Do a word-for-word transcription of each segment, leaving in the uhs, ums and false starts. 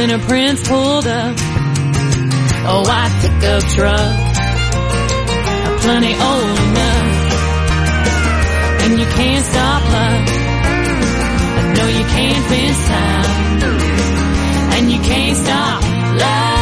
when her prince pulled up. A white pickup truck, plenty old enough. And you can't stop love. No, you can't miss time. And you can't stop love.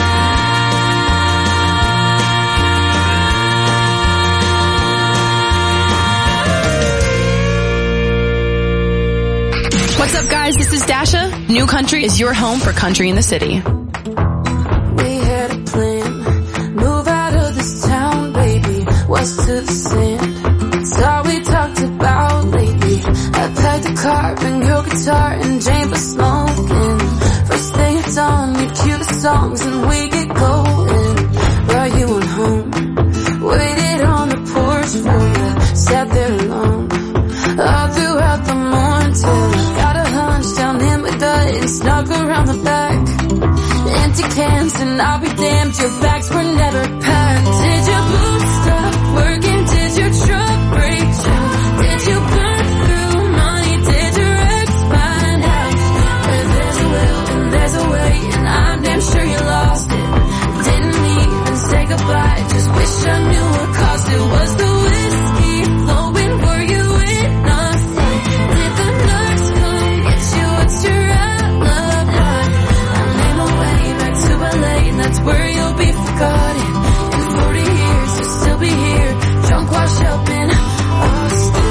What's up, guys? This is Dasha. New Country is your home for country in the city. We had a plan, move out of this town, baby, west to the sand. It's all we talked about lately. I packed the car, bring your guitar, and Jane for smoking. First thing it's on, you cue the songs, and we get going. Brought you on home, waited on the porch for you, sat there alone, all throughout the morning till got a hunch down in my gut and snuck around the back. Empty cans and I'll be damned, your bags were never packed. Did your boots stop working? Did your truck break down? Did you burn through money? Did your ex find out? Where there's a will and there's a way, and I'm damn sure you lost it. Didn't even say goodbye, just wish I knew what caused it. Was the whiskey flowing? Were you in a fight? Did the nurse come get you? What's your alibi? I made my way back to L A, and that's where you'll be forgotten. In forty years, you'll still be here, drunk, washed up in Austin.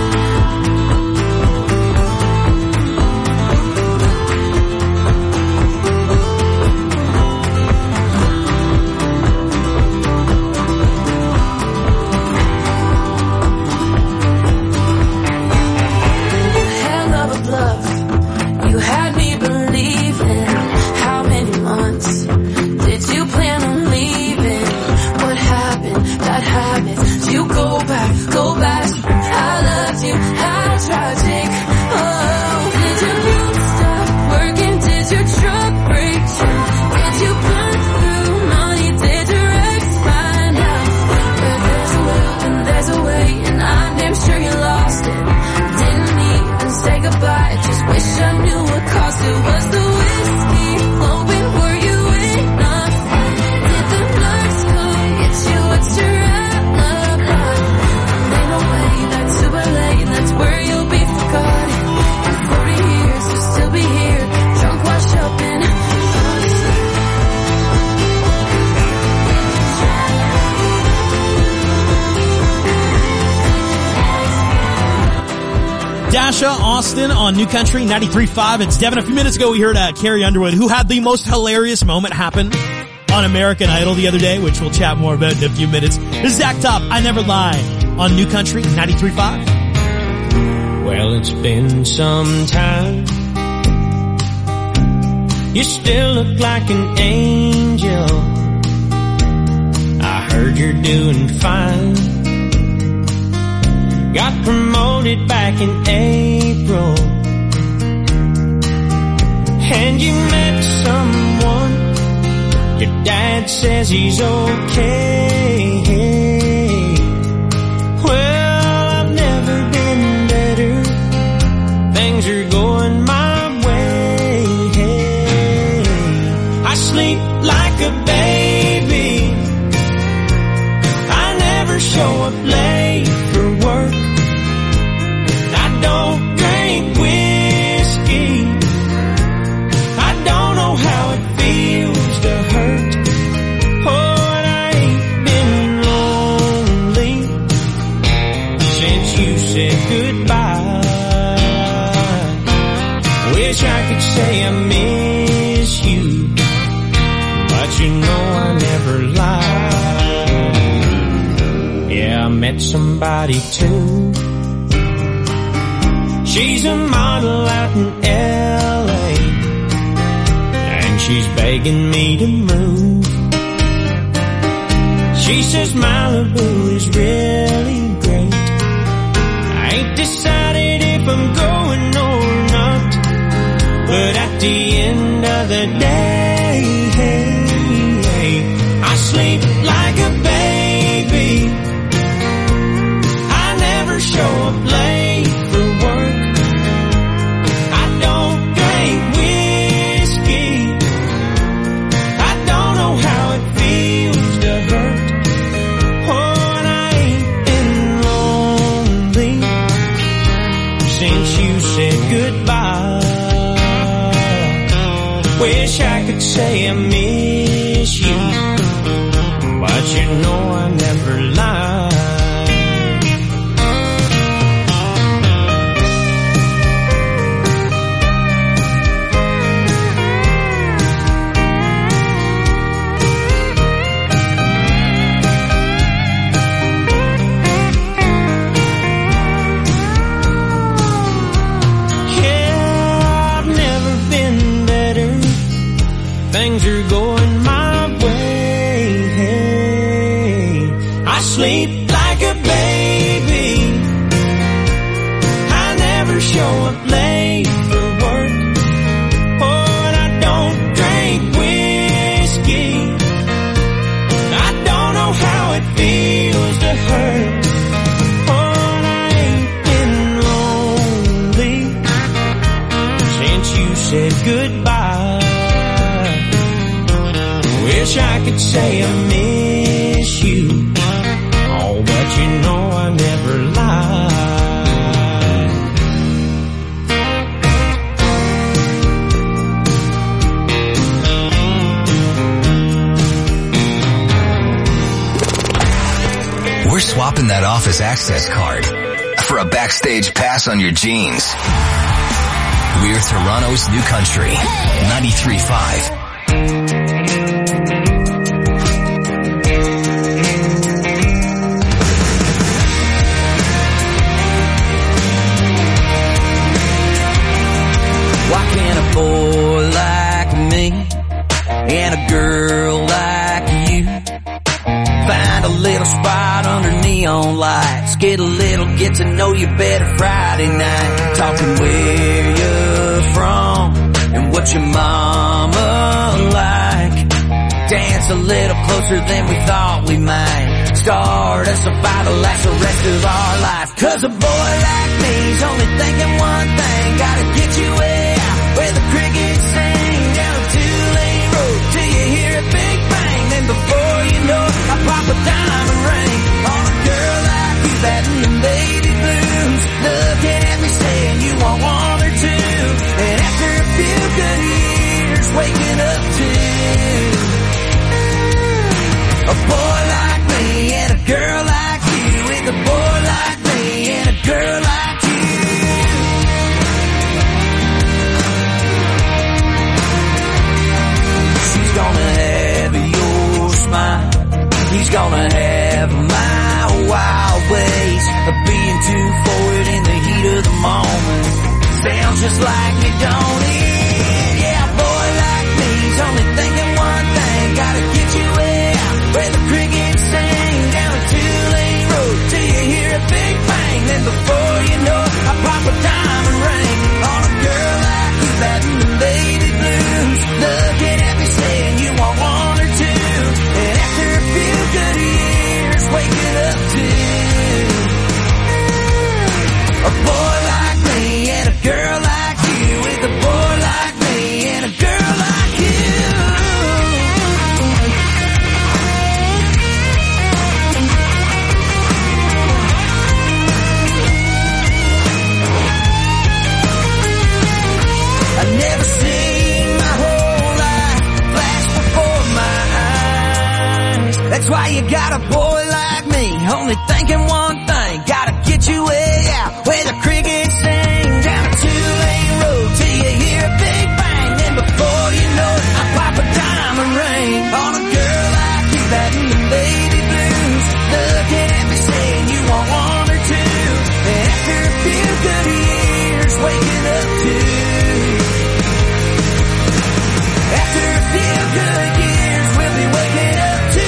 Hell of a bluff, you had me believing. How many months did you plan on leaving? What happened? That habit. Did you go back? Go back. I loved you. How tragic. Oh, did your boots stop working? Did your truck break down? Did you burn through money? Did your ex find out? Where there's a will and there's a way, and I'm damn sure you lost it. Didn't even say goodbye, just wish I knew what caused it. Was the whiskey flowing? Were you in a fight? Did the nurse come get you? What's your alibi? I made my way back to L A, and that's where you'll be forgotten. In forty years, you'll still be here, drunk, washed up in Austin. Dasha Austin on New Country ninety-three point five. It's Devin. A few minutes ago, we heard uh, Carrie Underwood, who had the most hilarious moment happen on American Idol the other day, which we'll chat more about in a few minutes. This is Zach Top, I Never Lie, on New Country ninety-three point five. Well, it's been some time. You still look like an angel. I heard you're doing fine. Got promoted back in April, and you met someone. Your dad says he's okay. Well, I've never been better. Things are going my way. I sleep like a baby. I never show up late for work. I don't drink whiskey. I don't know how it feels to hurt. Oh, and I ain't been lonely since you said goodbye. Wish I could say I miss you, but you know I never lie. Yeah, I met somebody too. She's a model out in L A, and she's begging me to move. She says Malibu is really great. I ain't decided if I'm going or not, but at the end of the day, I sleep like a baby. I never show up late for work. I don't drink whiskey. said goodbye. Wish I could say I miss you, but you know I never lied. Things are going my way. I sleep like a baby. I never show up late for work. Oh, and I don't drink whiskey. I don't know how it feels to hurt. Oh, and I ain't been lonely since you said goodbye. Wish I could say I miss you, oh, but you know I never lied. We're swapping that office access card for a backstage pass on your jeans. We're Toronto's New Country, ninety-three point five. Boy like me and a girl like you find a little spot under neon lights, get a little get to know you better Friday night, talking where you're from and what your mama like, dance a little closer than we thought we might, start us a fight to last the rest of our life, cause a boy like me's only thinking one thing, gotta get you out where the crickets sing down a two-lane road till you hear a big bang. Then before you know it, I pop a diamond ring on a girl like you, that in the baby blues, looking at me saying you want one or two. And after a few good years, waking up to a boy like me and a girl like you, with a boy like me and a girl like you. Gonna have your smile, he's gonna have my wild ways of being too forward in the heat of the moment. Sounds just like me, don't it? Yeah, a boy like me's only thinking one thing, gotta get you out where the crickets sing down a two-lane road till you hear a big bang. Then before you know it, I pop a diamond ring on a girl like you, that in the baby blues, looking at me saying you want one or two. And after a few good years, waking up to a boy like me and a girl like you, with a boy like me and a girl like you. I never seen my whole life flash before my eyes. That's why you got a boy like me, only thinking one thing, gotta get you way out where the crickets sing down a two-lane road till you hear a big bang. Then before you know it, I pop a diamond ring on a girl like you, that in the baby blues, looking at me saying you want one or two. And after a few good years, waking up to after a few good years, we'll be waking up to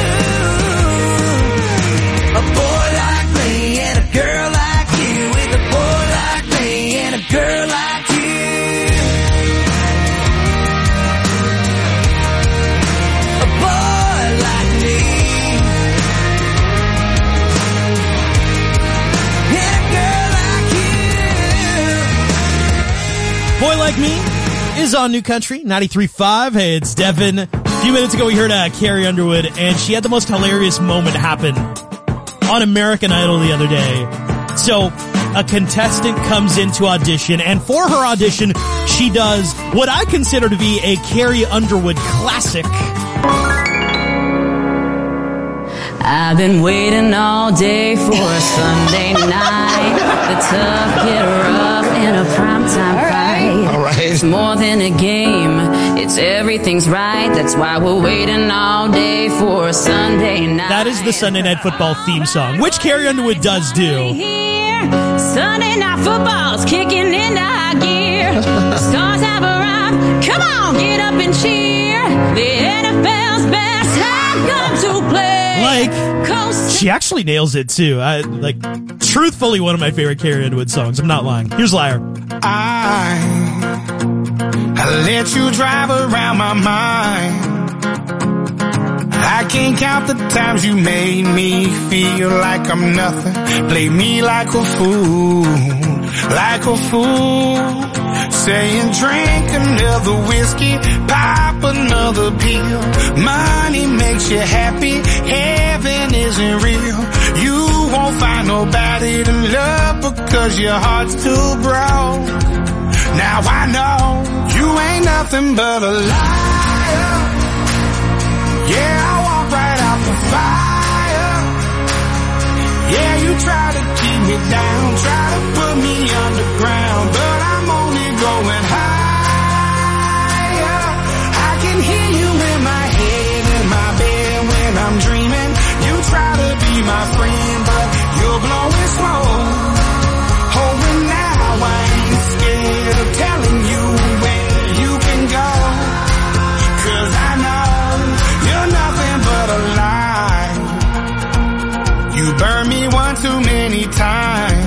a boy like me and a girl like you, with a boy like me and a girl like you. A boy like me and a girl like you. Boy Like Me is on New Country, ninety-three point five. Hey, it's Devin. A few minutes ago we heard uh, Carrie Underwood, and she had the most hilarious moment happen on American Idol the other day. So, a contestant comes in to audition, and for her audition, she does what I consider to be a Carrie Underwood classic. I've been waiting all day for a Sunday night. The tough get rough in a primetime fight. All right. It's more than a game. It's everything's right. That's why we're waiting all day for a Sunday night. That is the Sunday Night Football theme song, which Carrie Underwood does do. Here, Sunday Night Football's kicking into high gear. Stars have arrived. Come on, get up and cheer. The N F L's best have come to play. Like, she actually nails it too. I, like, truthfully, one of my favorite Carrie Underwood songs. I'm not lying. Here's Liar. I, I let you drive around my mind. I can't count the times you made me feel like I'm nothing. Play me like a fool, like a fool. Saying drink another whiskey, pop another pill. Money makes you happy, heaven isn't real. You won't find nobody to love because your heart's too broke. Now I know you ain't nothing but a liar. Yeah, I walk right out the fire. Yeah, you try to keep me down, try to put me underground, but I'm only going higher. I can hear you in my head, in my bed when I'm dreaming. You try to be my friend, but you're blowing smoke. Oh, and now I ain't scared of telling you where you can go. Cause I know you're nothing but a lie. You burned me one too many times.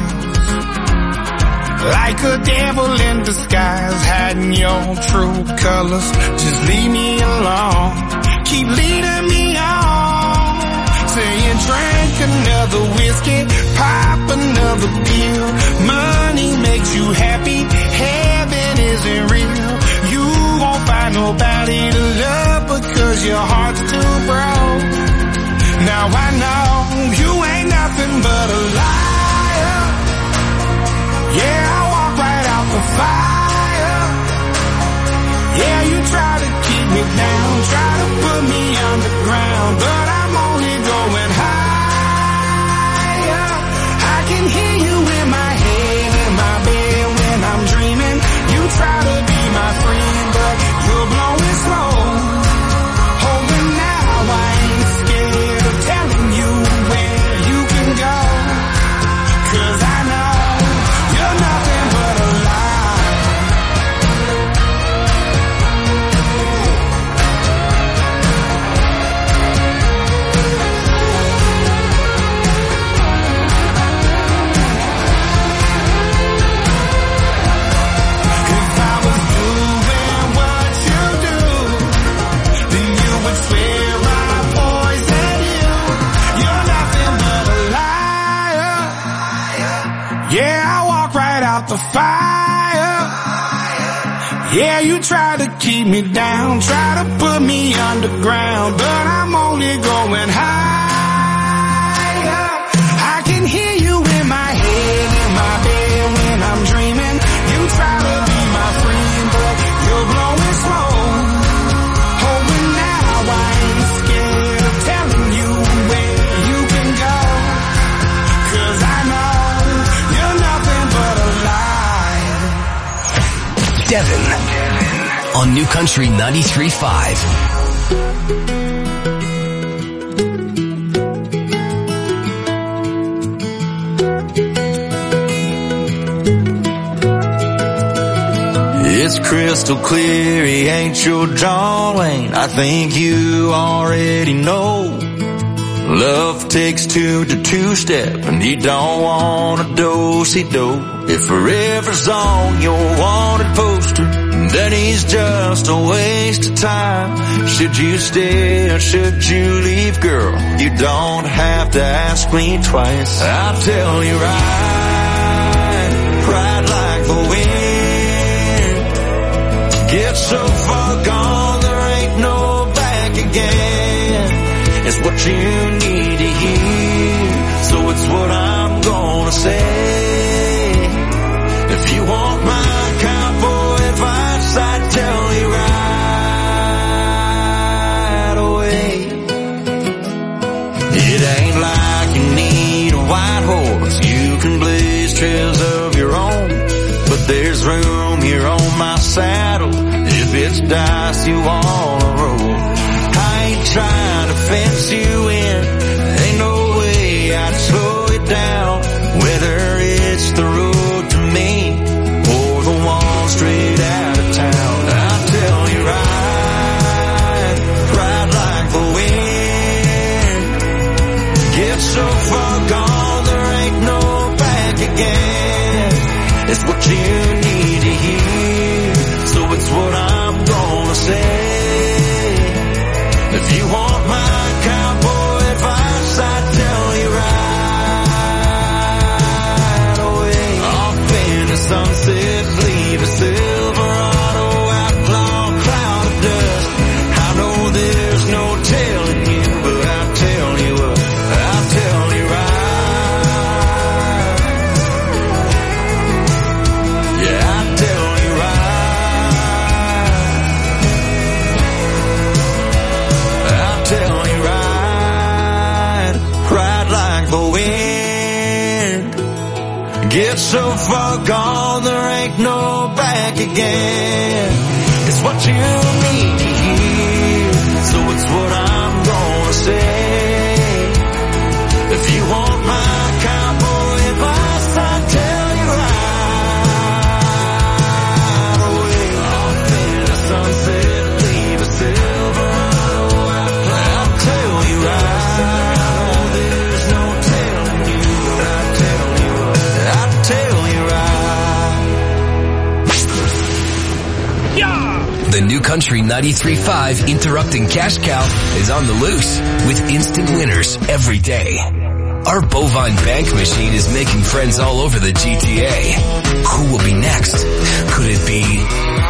Like a devil in disguise, hiding your true colors. Just leave me alone. Keep leading me on. Saying drink another whiskey, pop another pill. Money makes you happy, heaven isn't real. You won't find nobody to love because your heart's too broke. Now I know you ain't nothing but a liar. Yeah, I walk right out the fire. Yeah, you try to keep me down, try to put me underground, but I'm only going higher. I can hear you in my head, in my bed when I'm dreaming. You try to be my friend, but you're blowing smoke. Oh, and now I ain't scared of telling you where you can go. Cause I know you're nothing but a lie. If I was doing what you do, then you would swear I poisoned you. You're nothing but a liar. Yeah, I walk right out the fire. Yeah, you try to keep me down, try to put me underground, but I'm only going higher. I can hear you in my head, in my bed when I'm dreaming. You try to be my friend, but you're blowing smoke. Oh, and now I ain't scared of telling you where you can go. Cause I know you're nothing but a lie. Devin on New Country ninety-three point five. It's crystal clear he ain't your John Wayne. I think you already know. Love takes two to two-step, and you don't want a do-si-do. If forever's on your wanted poster, then he's just a waste of time. Should you stay or should you leave, girl? You don't have to ask me twice. I'll tell you right, right like the wind. Get so far gone, there ain't no back again. It's what you need to hear, so it's what I'm gonna say. dice, you wanna roll. I ain't trying to fence you in. Ain't no way I'd slow you down. Whether it's the road to me or the one straight out of town, I'll tell you ride, ride like the wind. Get so far gone, there ain't no back again. It's what you need to hear, so it's what I'm gonna say. If you want my cowboy advice, I tell you right away. Off in the sunset, leave a Silverado outlaw cloud of dust. I know there's no telling you, but I'll tell you what, I'll tell you right. Yeah, I'll tell you right. I'll tell you right. Ride like the wind. Get so far gone, there ain't no back again. It's what you need to hear, so it's what I'm gonna say. If you want my cowboy advice, I tell you right away. Off in the sunset, leave a Silverado outlaw. I'll tell you right. I know there's no telling you, but I'll tell you what, I'll tell you right. The New Country ninety-three point five Interrupting Cash Cow is on the loose with instant winners every day. Our bovine bank machine is making friends all over the G T A. Who will be next? Could it be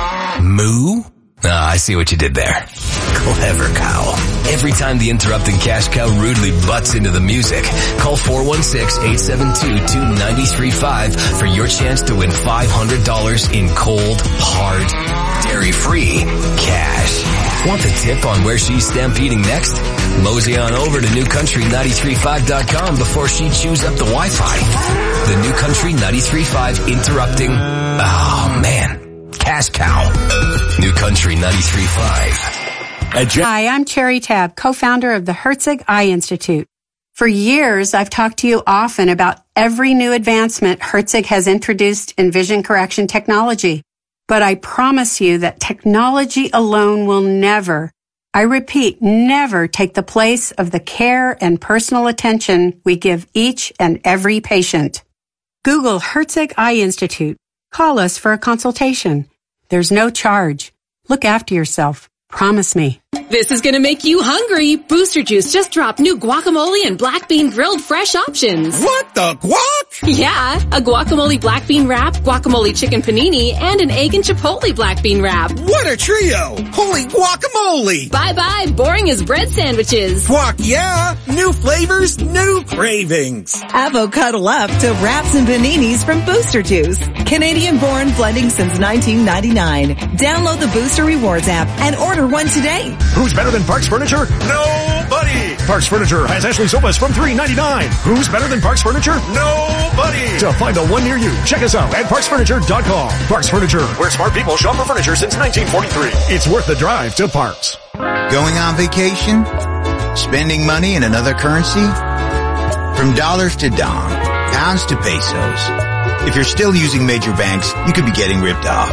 Moo? Ah, I see what you did there. Clever cow. Every time the Interrupting Cash Cow rudely butts into the music, call four one six, eight seven two, two nine three five for your chance to win five hundred dollars in cold, hard, dairy-free cash. Want the tip on where she's stampeding next? Mosey on over to new country nine three five dot com before she chews up the Wi-Fi. The New Country ninety-three point five Interrupting... Oh, man. Cash Cow. New Country ninety-three point five. Hi, I'm Cherry Tabb, co-founder of the Herzig Eye Institute. For years, I've talked to you often about every new advancement Herzig has introduced in vision correction technology. But I promise you that technology alone will never, I repeat, never take the place of the care and personal attention we give each and every patient. Google Herzig Eye Institute. Call us for a consultation. There's no charge. Look after yourself. Promise me. This is gonna make you hungry. Booster Juice just dropped new guacamole and black bean grilled fresh options. What the guac? Yeah, a guacamole black bean wrap, guacamole chicken panini, and an egg and chipotle black bean wrap. What a trio! Holy guacamole! Bye-bye, boring as bread sandwiches. Guac, yeah! New flavors, new cravings. Avocado up to wraps and paninis from Booster Juice. Canadian-born, blending since nineteen ninety-nine. Download the Booster Rewards app and order one today. Who's better than Parks Furniture? Nobody! Parks Furniture has Ashley sofas from three ninety-nine. Who's better than Parks Furniture? Nobody! To find the one near you, check us out at parks furniture dot com. Parks Furniture, where smart people shop for furniture since nineteen forty-three. It's worth the drive to Parks. Going on vacation? Spending money in another currency? From dollars to dong, pounds to pesos. If you're still using major banks, you could be getting ripped off.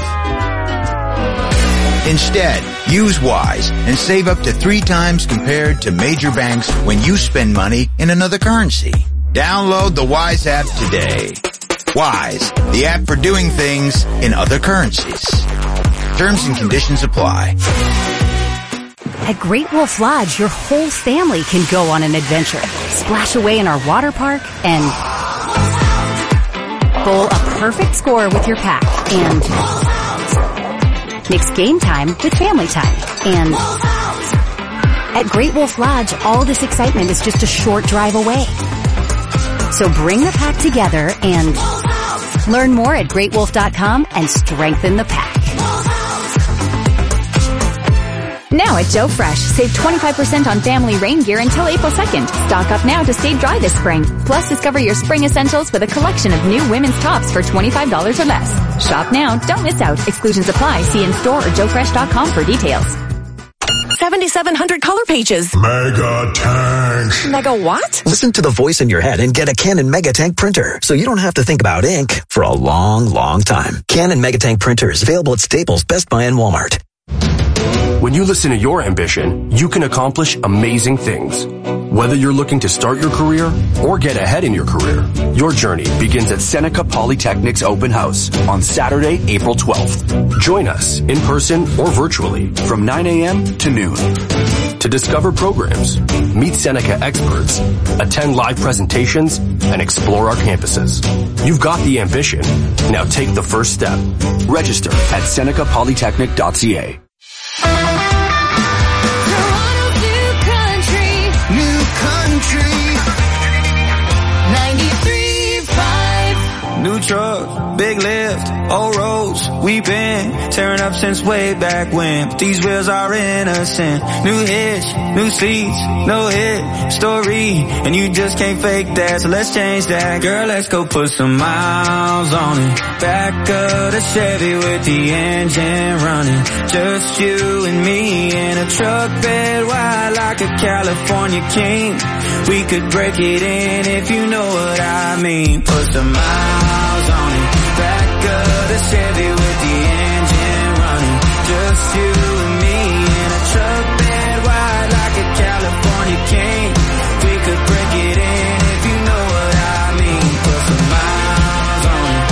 Instead, use Wise and save up to three times compared to major banks when you spend money in another currency. Download the Wise app today. Wise, the app for doing things in other currencies. Terms and conditions apply. At Great Wolf Lodge, your whole family can go on an adventure. Splash away in our water park and bowl a perfect score with your pack and mix game time with family time. And at Great Wolf Lodge, all this excitement is just a short drive away. So bring the pack together and learn more at great wolf dot com and strengthen the pack. Now at Joe Fresh, save twenty-five percent on family rain gear until April second. Stock up now to stay dry this spring. Plus, discover your spring essentials with a collection of new women's tops for twenty-five dollars or less. Shop now, don't miss out. Exclusions apply. See in store or joe fresh dot com for details. seventy-seven hundred color pages. Mega Tanks. Mega what? Listen to the voice in your head and get a Canon Megatank printer, so you don't have to think about ink for a long, long time. Canon Megatank printer is available at Staples, Best Buy, and Walmart. When you listen to your ambition, you can accomplish amazing things. Whether you're looking to start your career or get ahead in your career, your journey begins at Seneca Polytechnic's open house on Saturday, April twelfth. Join us in person or virtually from nine a.m. to noon. To discover programs, meet Seneca experts, attend live presentations, and explore our campuses. You've got the ambition. Now take the first step. Register at seneca polytechnic dot c a. New truck, big lift, old roads, we been tearing up since way back when. But these wheels are innocent. New hitch, new seats, no hit story, and you just can't fake that. So let's change that, girl. Let's go put some miles on it. Back of the Chevy with the engine running. Just you and me in a truck bed wide like a California king. We could break it in if you know what I mean. Put some miles on it. Back of the Chevy with the engine running. Just you and me in a truck bed wide like a California king. We could break it in if you know what I mean. Put some miles on it.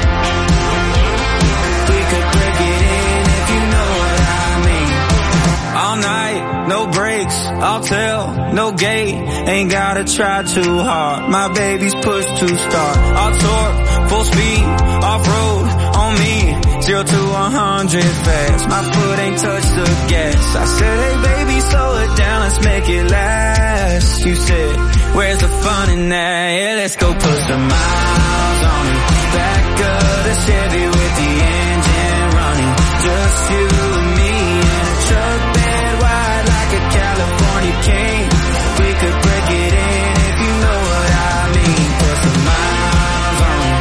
We could break it in if you know what I mean. All night, no brakes, I'll tell, no gate. Ain't gotta try too hard. My baby's push to start. I'll torque, full speed, off-road, on me. Zero to a hundred fast. My foot ain't touched the gas. I said, hey baby, slow it down, let's make it last. You said, where's the fun in that? Yeah, let's go put some miles on it. Back of the Chevy with the engine running. Just you and me in a truck bed wide like a California king. We could break it in if you know what I mean. Put some miles on it.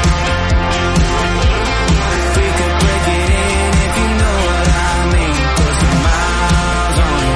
We could break it in if you know what I mean. Put some miles on it.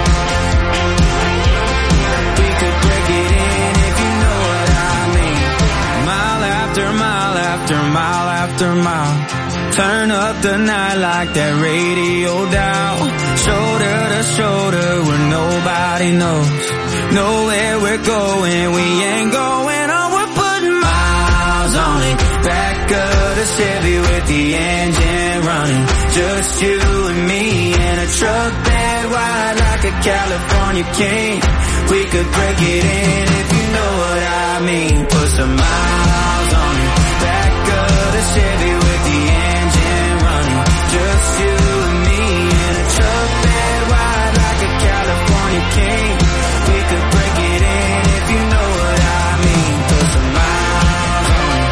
We could break it in if you know what I mean. Mile after mile after mile after mile. Turn up the night like that radio dial. Shoulder to shoulder where nobody knows. Nowhere we're going, we ain't going on. We're putting miles on it. Back of the Chevy with the engine running. Just you and me in a truck bed wide like a California king. We could break it in if you know what I mean. Put some miles on it. Back of the Chevy with the engine running. Just you and me in a truck bed wide like a California king. We could break it in if you know what I mean. Put some miles on it.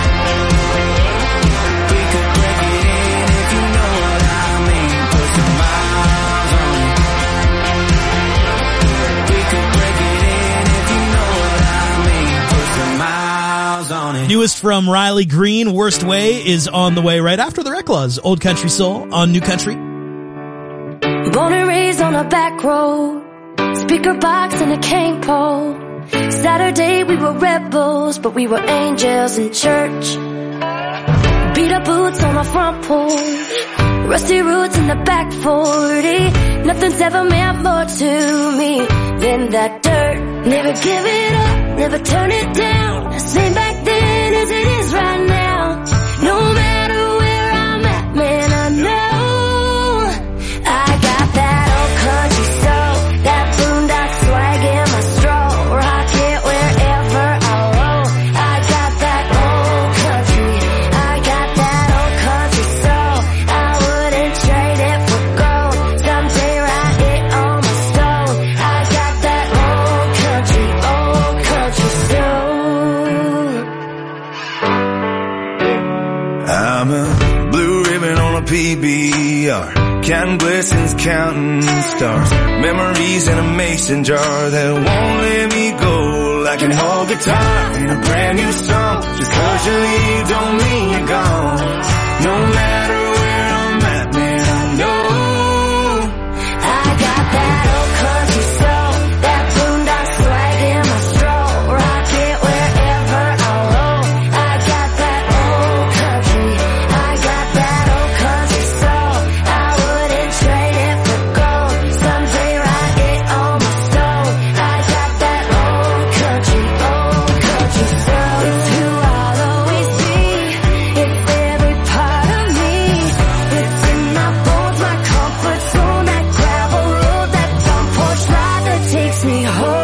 We could break it in if you know what I mean. Put some miles on it. We could break it in if you know what I mean. Put some miles on it. Newest from Riley Green, Worst Way, is on the way right after the Reclaws. Old Country Soul on New Country. Born and raised on a back road. Speaker box and a cane pole. Saturday we were rebels, but we were angels in church. Beat up boots on our front porch. Rusty roots in the back forty. Nothing's ever meant more to me than that dirt. Never give it up, never turn it down. Same back then as it is right now. No matter where I'm at, man, I know I got that old country soul, that boondock swag in my stroll. Rock it wherever I roll. I got that old country, I got that old country soul. I wouldn't trade it for gold. Someday write it on my stone. I got that old country, old country soul. be our counting blessings, counting stars, memories in a mason jar that won't let me go. Like an old guitar in a brand new song. Just cause you leave don't mean you're gone. No matter where I'm at, man, I know I got that old country soul, that boondock swag in my stroll. Rock it wherever I roll. I got that old country, I got that old country soul. I wouldn't trade it for gold. Someday ride it on my soul. I got that old country, old country soul. It's who I'll always be. It's every part of me. It's in my bones, my comfort zone, that gravel road, that front porch ride that takes me home.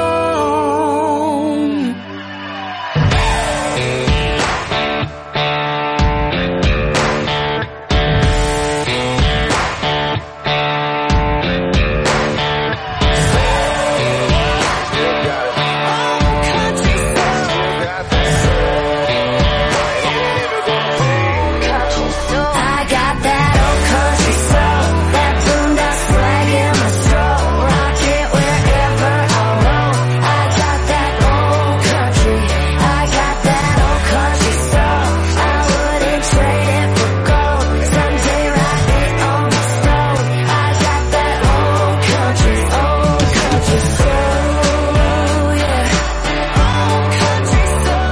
I got that old country soul, that boondock swag in my stroll. Rock it wherever I roll. I got that old country, I got that old country soul. I wouldn't trade it for gold. Someday ride it on my stove. I got that old country, old country soul, yeah. Old country soul.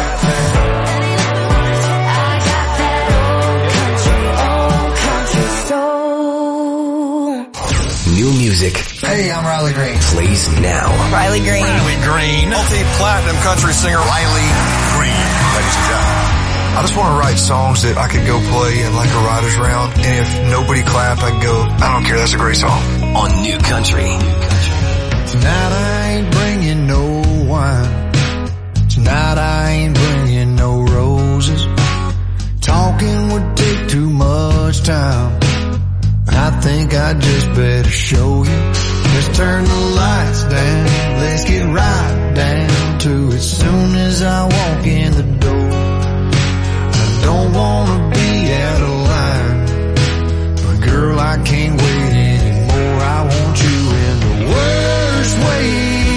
I got that old country, old country soul. New music. Hey, I'm Riley Green. Plays now. Riley Green. Riley Green. Multi-platinum country singer Riley Green. Ladies and gentlemen. I just want to write songs that I could go play in like a writer's round. And if nobody clapped, I'd go, I don't care, that's a great song. On New Country. Tonight I ain't bringing no wine. Tonight I ain't bringing no roses. Talking would take too much time. I think I just better show you. Let's turn the lights down. Let's get right down to it. Soon as I walk in the door, I don't wanna be out of line, but girl, I can't wait anymore. I want you in the worst way.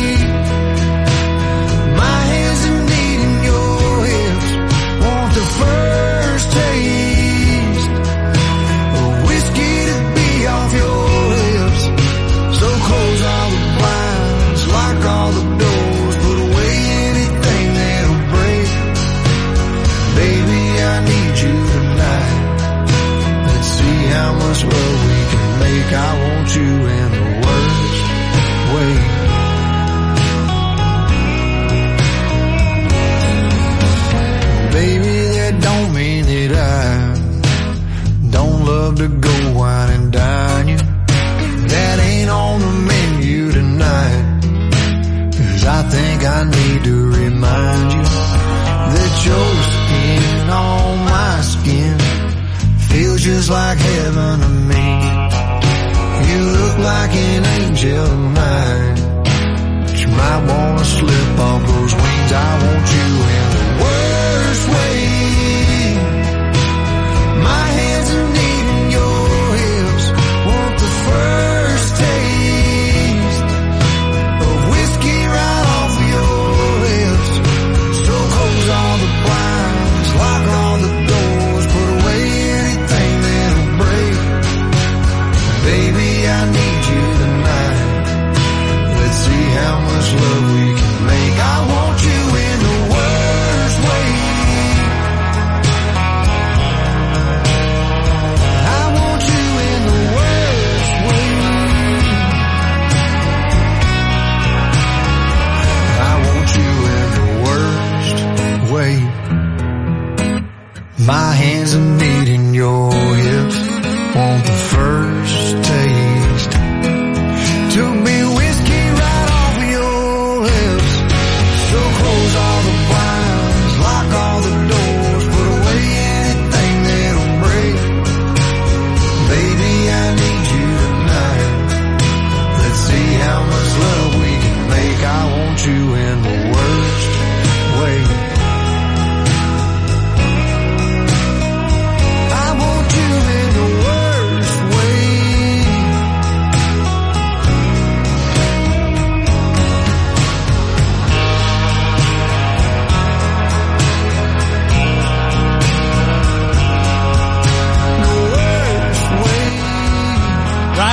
My hands are needing your hips. Want the first taste of whiskey to be off your lips. So close all the blinds, lock all the doors, put away anything that'll break. Baby, I need you tonight. Let's see how much love we can make. I want you in the worst way. Baby, that don't mean that I don't love to go wine and dine you. That ain't on the menu tonight. Cause I think I need to remind you that your skin on my skin feels just like heaven to me. You look like an angel tonight, but you might wanna slip off those wings. I want you in the worst way. My hands are needing your hips. Want the first taste of whiskey right off your lips. So close all the blinds, lock all the doors, put away anything that'll break. Baby, I need you tonight. Let's see how much love we can make. I want you in the world.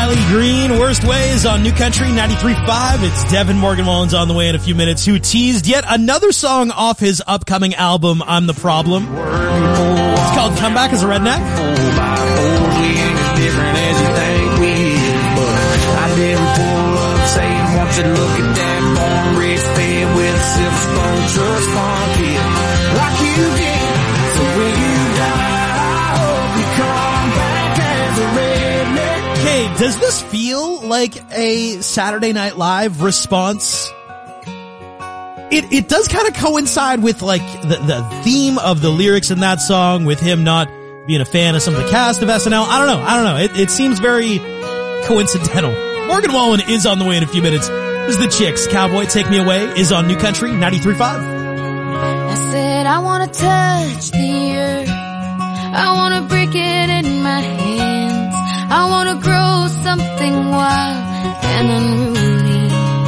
Riley Green, Worst Ways on New Country ninety-three point five. It's Devin Morgan Wallen's on the way in a few minutes, who teased yet another song off his upcoming album, I'm the Problem. It's called Comeback as a Redneck. We ain't as different as you think we is, but I didn't pull up saying, won't you look at that born rich fed with a silver spoon trust fund kid like you did. So when you die, I hope you come back as a redneck. Okay, does this feel like a Saturday Night Live response? It it does kind of coincide with like the, the theme of the lyrics in that song, with him not being a fan of some of the cast of S N L. I don't know. I don't know. It, it seems very coincidental. Morgan Wallen is on the way in a few minutes. This is the Chicks. Cowboy, Take Me Away is on New Country ninety-three point five. I said I want to touch the earth. I want to break it in my hands. I want to grow something wild and unruly.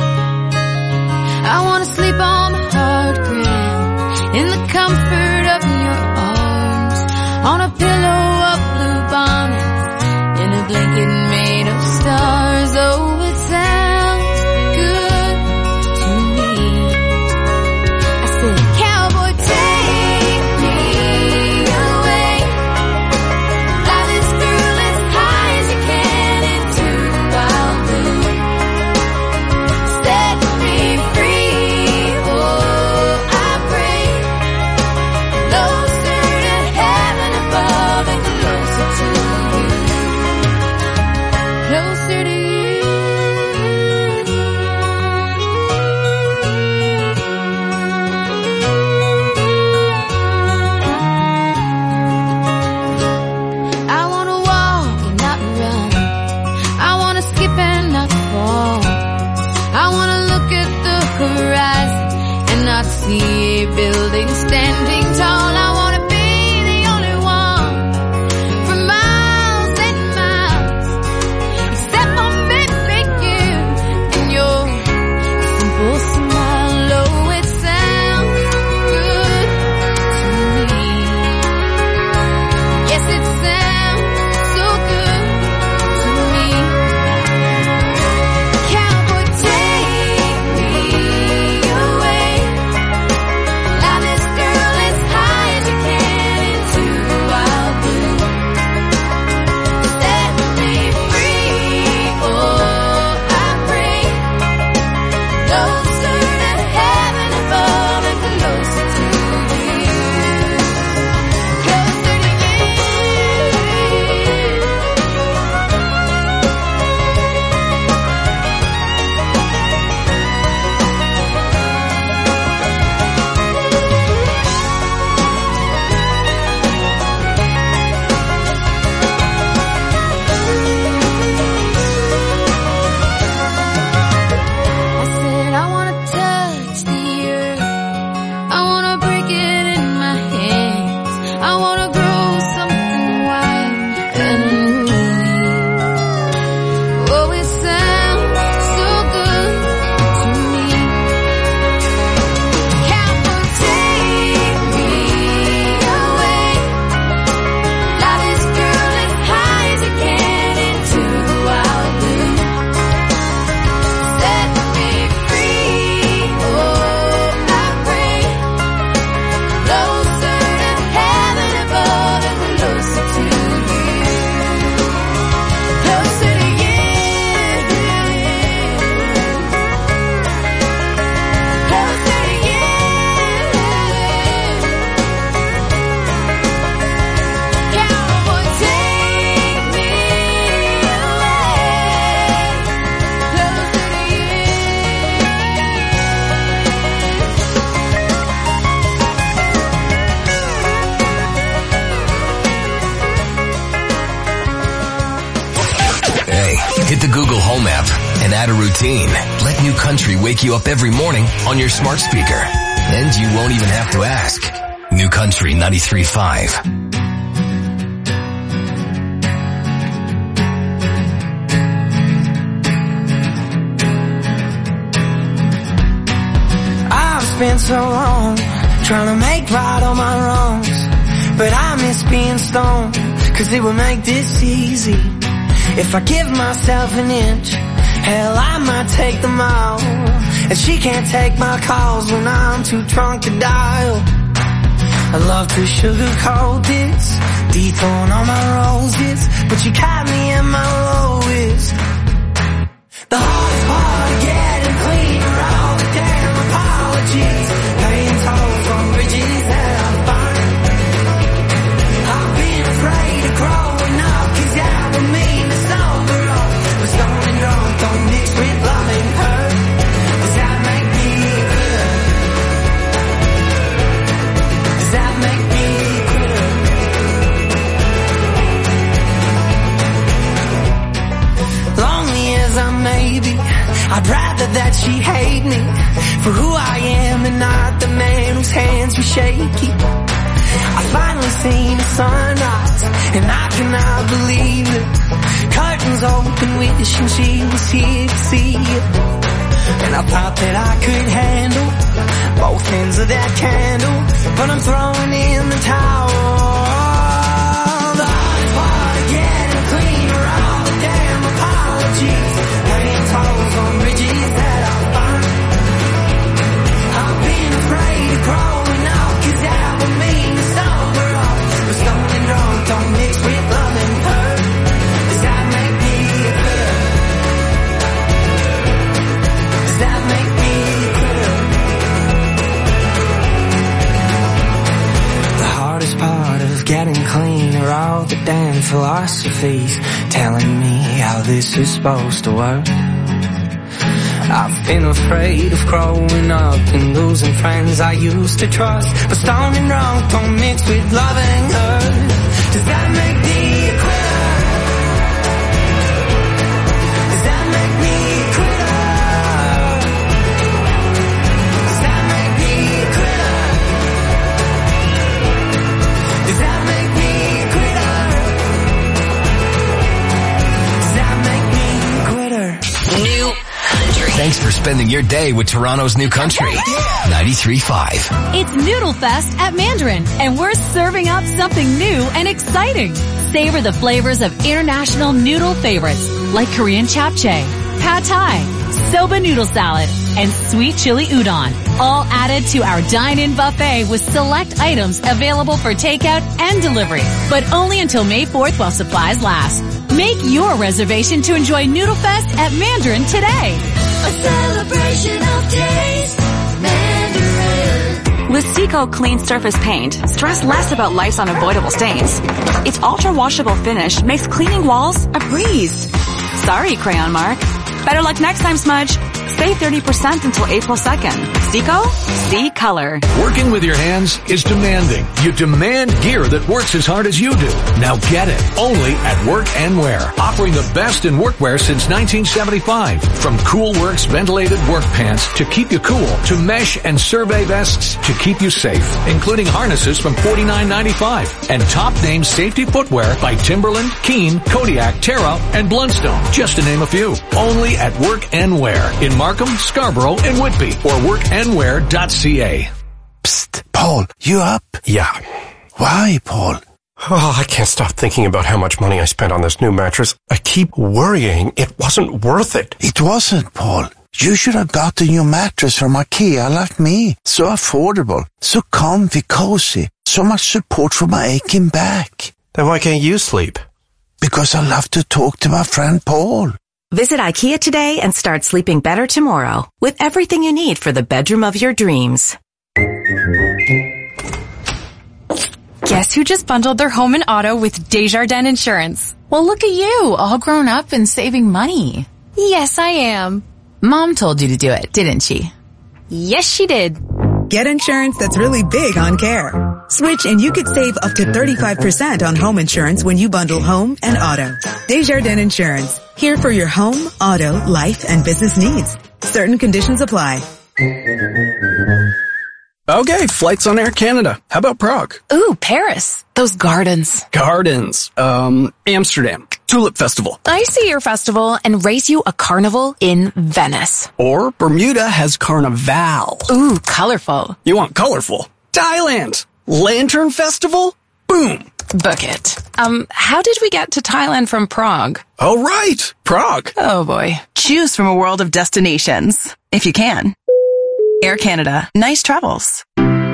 I want to sleep on the hard ground in the comfort of your arms, on a pillow of blue bonnets, in a blanket made of stars. Oh, it sounds good to me. I said, cowboy, take me away. Fly this girl as high as you can into wild blue. Set me free, oh, I pray. Closer to heaven above and closer to you. Closer to you. I wanna walk and not run. I wanna skip and not fall. I wanna look at the horizon and not see a building standing tall. I wanna be the only one for miles and miles, except for maybe you and your simple smile. Oh, it sounds good to me. Yes, it sounds so good to me. Cowboy, take me away. Fly this girl as high as you can into wild blue. Set me free, oh, I pray. Closer to heaven above and closer to you. Closer to I said I wanna touch the earth. I wanna break it in my hands. I wanna grow something wild and unruly. Oh, it sounds so good to me. Cowboy, take me away. Fly this girl as high as you can into wild blue. Set me free, oh, I pray. Closer to heaven above and closer to you. Closer to you. Closer to you. Cowboy, take me away. Closer to Hey, hit the Google Home app and add a routine. Let New Country wake you up every morning on your smart speaker. And you won't even have to ask. New Country ninety-three point five. I've spent so long trying to make right all my wrongs, but I miss being stoned, cause it would make this easy. If I give myself an inch, hell, I might take them all. And she can't take my calls when I'm too drunk to dial. I love to sugarcoat this, detouring all my roses, but you caught me in my lowest. The hardest part of getting clean are all the damn apologies, paying tolls on bridges that I find. I've been afraid of growing up, cause that would mean it's over up. But stoned and drunk don't mix with loving her. Does that make me quitter? Does that make me quitter? Lonely as I may be, I'd rather that she hate me for who I am and not the man whose hands were shaky. I finally seen the sunrise and I cannot believe it. Curtains open, wishing she was here to see it. And I thought that I could handle both ends of that candle, but I'm throwing in the towel. The hardest part of getting clean are all the damn apologies, paying tolls on bridges that I find. I've been afraid of growing up, cause that would mean it's over up. But stoned and drunk don't mix with love and hurt. Does that make me a quitter? Does that make me a quitter? The hardest part of getting clean are all the damn philosophies telling me how this is supposed to work. I've been afraid of growing up and losing friends I used to trust, but stoned and drunk don't mix with loving her. Does that make me a quitter? Does that make me a quitter? Does that make me a quitter? Does that make me a quitter? Does that make me a quitter? New Country. Thanks for spending your day with Toronto's New Country. ninety-three point five. It's Noodle Fest at Mandarin, and we're serving up something new and exciting. Savor the flavors of international noodle favorites like Korean japchae, pad thai, soba noodle salad, and sweet chili udon, all added to our dine-in buffet with select items available for takeout and delivery, but only until May fourth while supplies last. Make your reservation to enjoy Noodle Fest at Mandarin today. A celebration of taste, Mandarin. With Seco Clean Surface Paint, stress less about life's unavoidable stains. Its ultra-washable finish makes cleaning walls a breeze. Sorry, Crayon Mark. Better luck next time, Smudge. Save thirty percent until April second. Seco? See color. Working with your hands is demanding. You demand gear that works as hard as you do. Now get it. Only at Work and Wear. Offering the best in workwear since nineteen seventy-five. From Cool Works ventilated work pants to keep you cool to mesh and survey vests to keep you safe. Including harnesses from forty-nine ninety-five. And top name safety footwear by Timberland, Keen, Kodiak, Terra, and Blundstone. Just to name a few. Only at Work and Wear. In Markham, Scarborough, and Whitby, or work and wear dot c a. Psst, Paul, you up? Yeah. Why, Paul? Oh, I can't stop thinking about how much money I spent on this new mattress. I keep worrying it wasn't worth it. It wasn't, Paul. You should have got a new mattress from IKEA like me. So affordable, so comfy, cozy, so much support for my aching back. Then why can't you sleep? Because I love to talk to my friend Paul. Visit IKEA today and start sleeping better tomorrow with everything you need for the bedroom of your dreams. Guess who just bundled their home and auto with Desjardins Insurance? Well, look at you, all grown up and saving money. Yes, I am. Mom told you to do it, didn't she? Yes, she did. Get insurance that's really big on care. Switch and you could save up to thirty-five percent on home insurance when you bundle home and auto. Desjardins Insurance. Here for your home, auto, life, and business needs. Certain conditions apply. Okay, flights on Air Canada. How about Prague? Ooh, Paris. Those gardens. Gardens. Um, Amsterdam. Tulip Festival. I see your festival and race you a carnival in Venice. Or Bermuda has Carnival. Ooh, colorful. You want colorful? Thailand. Lantern Festival? Boom. Book it. Um, how did we get to Thailand from Prague? Oh, right. Prague. Oh, boy. Choose from a world of destinations. If you can. Air Canada. Nice travels.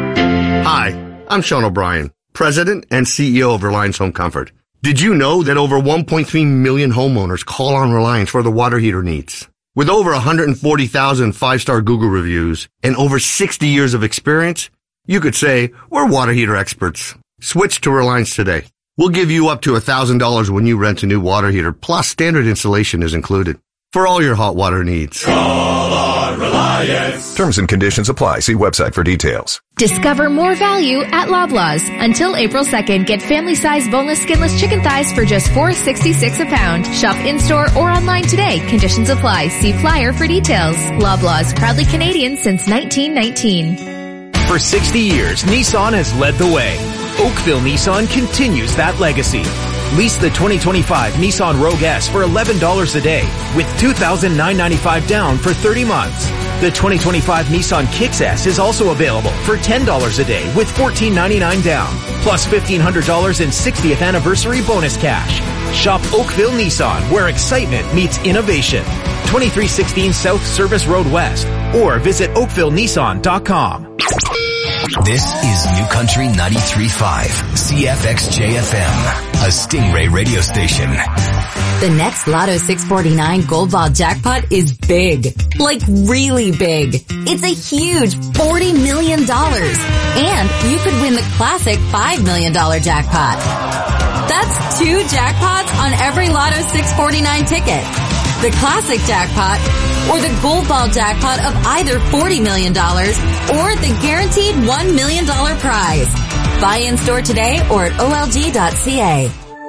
Hi, I'm Sean O'Brien, President and C E O of Reliance Home Comfort. Did you know that over one point three million homeowners call on Reliance for their water heater needs? With over one hundred forty thousand five-star Google reviews and over sixty years of experience, you could say we're water heater experts. Switch to Reliance today. We'll give you up to one thousand dollars when you rent a new water heater, plus standard installation is included. For all your hot water needs. Call on Reliance. Terms and conditions apply. See website for details. Discover more value at Loblaws. Until April second, get family-sized boneless, skinless chicken thighs for just four dollars and sixty-six cents a pound. Shop in-store or online today. Conditions apply. See flyer for details. Loblaws, proudly Canadian since nineteen nineteen. For sixty years, Nissan has led the way. Oakville Nissan continues that legacy. Lease the twenty twenty-five Nissan Rogue S for eleven dollars a day with two thousand nine hundred ninety-five dollars down for thirty months. The twenty twenty-five Nissan Kicks S is also available for ten dollars a day with fourteen ninety-nine down, plus fifteen hundred dollars in sixtieth anniversary bonus cash. Shop Oakville Nissan, where excitement meets innovation. twenty-three sixteen South Service Road West, or visit oakville nissan dot com. This is New Country ninety-three point five, C F X J F M, a Stingray radio station. The next Lotto six forty-nine Gold Ball jackpot is big. Like really big. It's a huge forty million dollars. And you could win the classic five million dollars jackpot. That's two jackpots on every Lotto six forty-nine ticket. The classic jackpot, or the Gold Ball jackpot of either forty million dollars, or the guaranteed one million dollars prize. Buy in store today or at O L G dot C A.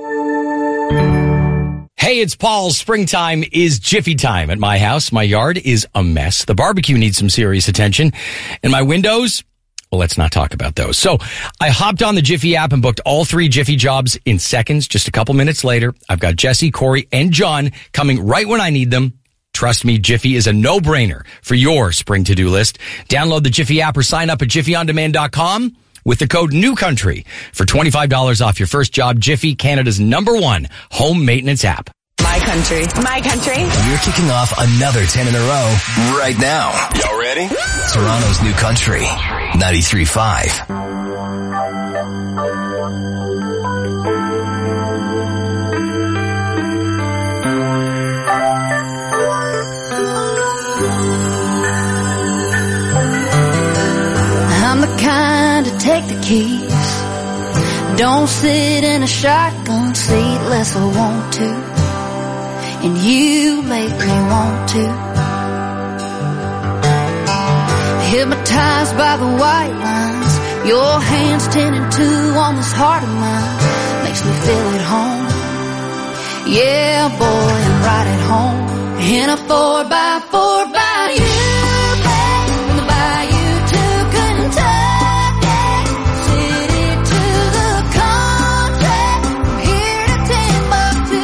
Hey, it's Paul. Springtime is Jiffy time at my house. My yard is a mess. The barbecue needs some serious attention. And my windows, well, let's not talk about those. So I hopped on the Jiffy app and booked all three Jiffy jobs in seconds. Just a couple minutes later, I've got Jesse, Corey, and John coming right when I need them. Trust me, Jiffy is a no-brainer for your spring to-do list. Download the Jiffy app or sign up at jiffy on demand dot com with the code NEWCOUNTRY for twenty-five dollars off your first job. Jiffy, Canada's number one home maintenance app. My country. My country. We're kicking off another ten in a row right now. Y'all ready? Toronto's New Country ninety-three point five. I'm the kind to take the keys. Don't sit in a shotgun seat unless I want to. And you make me want to. Hypnotized by the white lines, your hands tending to on this heart of mine makes me feel at home. Yeah, boy, I'm right at home in a four by four by you. From the bayou to Kentucky, city to the country, from here to Timbuktu.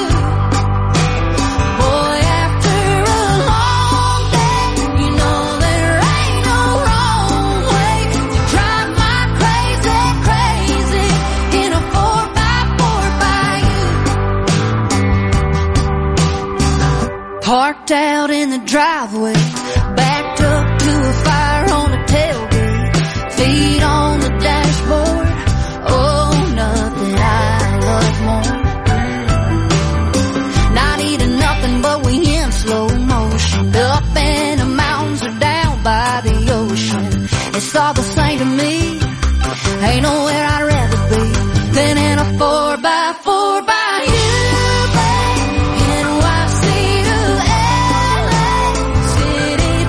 Boy, after a long day, you know there ain't no wrong way to drive my crazy, crazy in a four by four by you. Parked out in the driveway, backed up to a fire on the tailgate, feet on the dashboard. Oh, nothing I love more. Not eating nothing, but we in slow motion, up in the mountains or down by the ocean. It's all the same to me. Ain't nowhere I'd rather be than in a four by four by you. N Y C to L A, city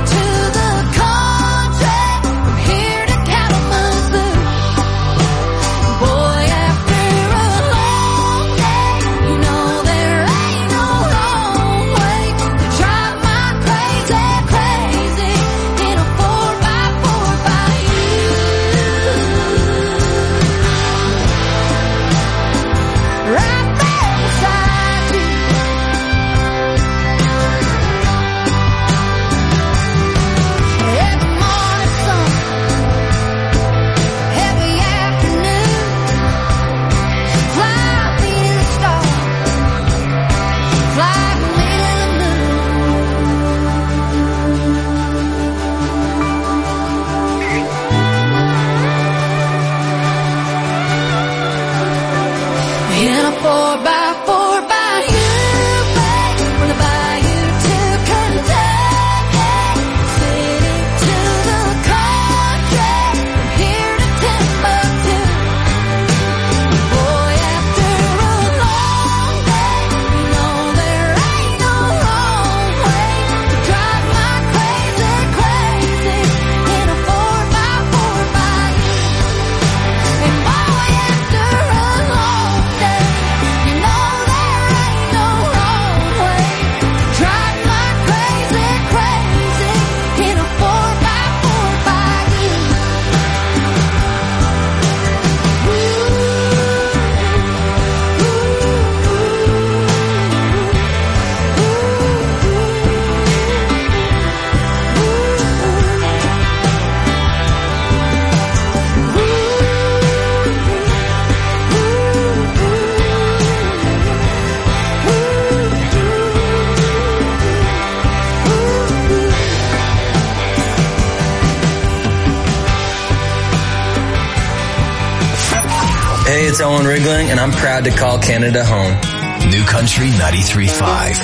it's Owen Rigling, and I'm proud to call Canada home. New Country ninety-three point five.